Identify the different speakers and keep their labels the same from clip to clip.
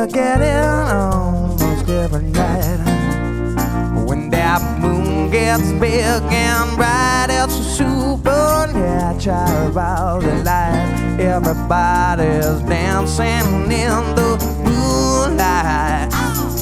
Speaker 1: getting almost every night. When that moon gets big and bright, it's a supernatural delight. Everybody's dancing in the moonlight.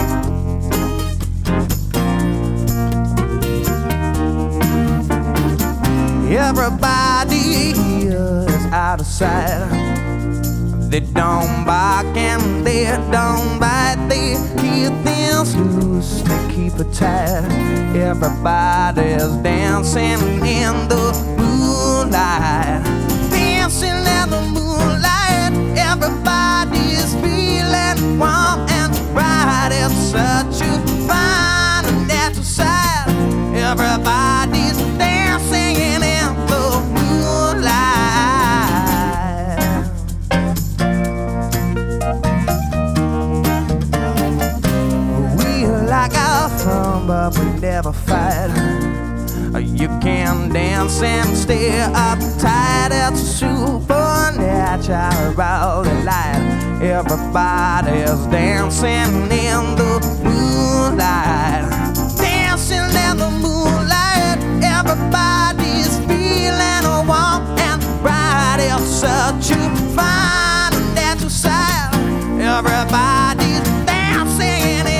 Speaker 1: Everybody is out of sight. They don't bark and they don't bite. They keep things loose, they keep it tight. Everybody's dancing in the moonlight. Dancing in the moonlight. Everybody's feeling warm and bright. It's such a fine and natural sight. Everybody's dancing in the moonlight. Like our fun, but we never fight. You can dance and stay uptight. It's a supernatural delight. Everybody's dancing in the moonlight. Dancing in the moonlight. Everybody's feeling warm and bright. It's such a fine and natural sight. Everybody's dancing in the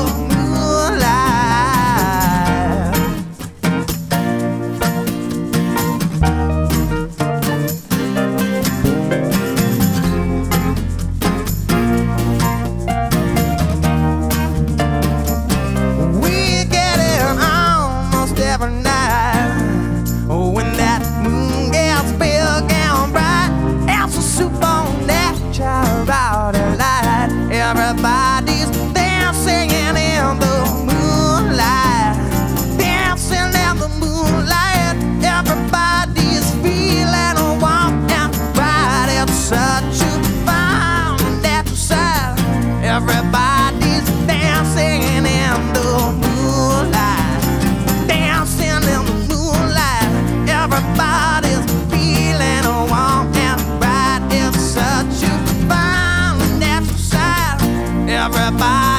Speaker 1: every night. When that moon gets big and bright, it's a supernatural delight. Everybody's dancing in the moonlight. Dancing in the moonlight. Everybody's feeling warm and bright. It's such a fine natural sight. Everybody's dancing in the moonlight. Dancing in the moonlight. Everybody's feeling warm and bright. It's such a fine natural sight. Everybody